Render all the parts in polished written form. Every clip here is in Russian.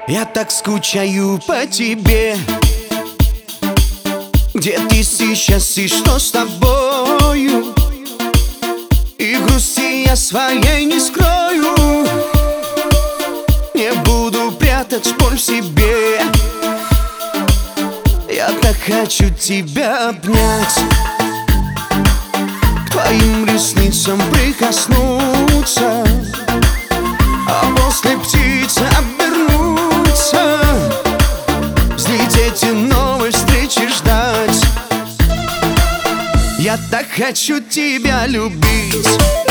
Я так скучаю по тебе. Где ты сейчас и что с тобою? И грусти я своей не скрою. Не буду прятать боль в себе. Я так хочу тебя обнять, к твоим ресницам прикоснуться, а после птицы обернуться, взлететь и новой встречи ждать. Я так хочу тебя любить,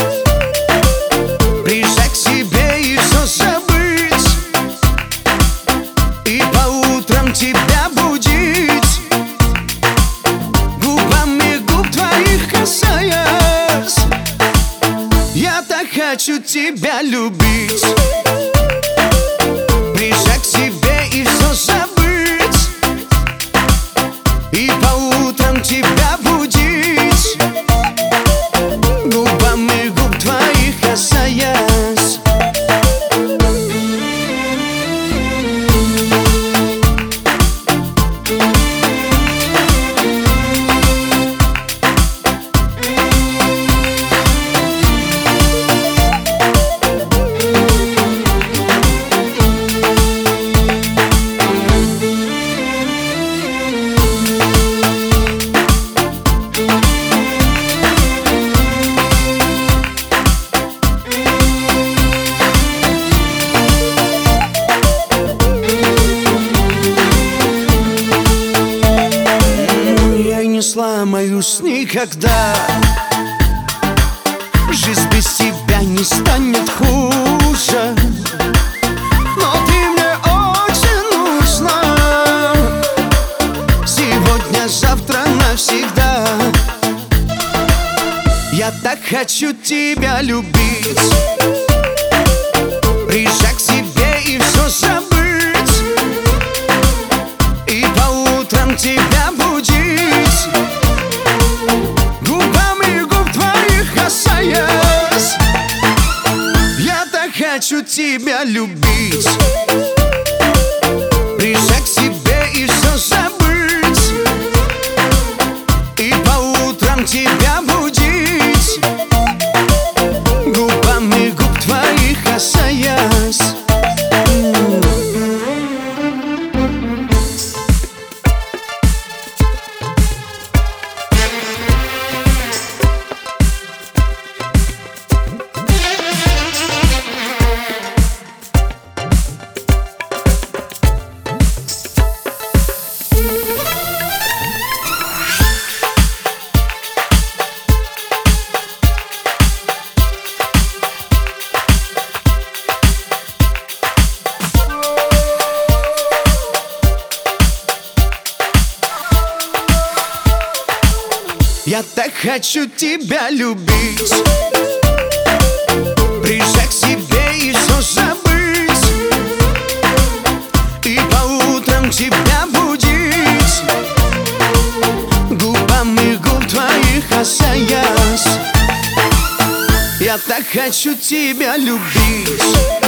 прижать к себе и все забыть, и по утрам тебя будить, губами губ твоих касаясь. Я так хочу тебя любить, прижать к себе и все забыть, и по утрам тебя будить, губами губ твоих касаясь. Не сломаюсь никогда. Жизнь без тебя не станет хуже, но ты мне очень нужна. Сегодня, завтра, навсегда. Я так хочу тебя любить, прижать к себе и все забыть, и по утрам тебя будить, губами губ твоих касаясь. Я так хочу тебя любить, прижать к себе и все забыть, и по утрам тебя будить, губами губ твоих касаясь. Я так хочу тебя любить, прижать к себе и все забыть, и по утрам тебя будить, губами губ твоих касаясь. Я так хочу тебя любить.